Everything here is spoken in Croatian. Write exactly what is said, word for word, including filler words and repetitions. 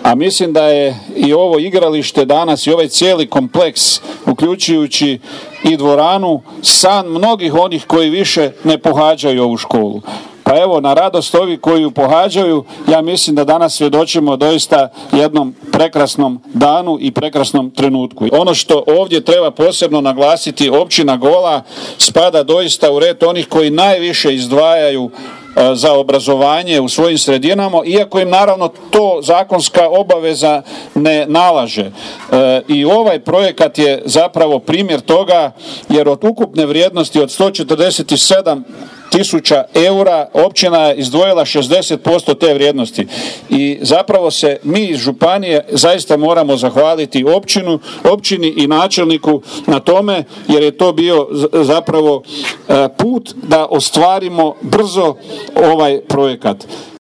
A mislim da je i ovo igralište danas i ovaj cijeli kompleks, uključujući i dvoranu, san mnogih onih koji više ne pohađaju ovu školu. Pa evo, na radost ovi koji ju pohađaju, ja mislim da danas svjedočimo doista jednom prekrasnom danu i prekrasnom trenutku. Ono što ovdje treba posebno naglasiti, općina Gola spada doista u red onih koji najviše izdvajaju za obrazovanje u svojim sredinama, iako im naravno to zakonska obaveza ne nalaže. E, I ovaj projekat je zapravo primjer toga, jer od ukupne vrijednosti od sto četrdeset sedam tisuća eura općina je izdvojila šezdeset posto te vrijednosti. I zapravo se mi iz županije zaista moramo zahvaliti općinu, općini i načelniku na tome, jer je to bio zapravo put da ostvarimo brzo ovaj projekat.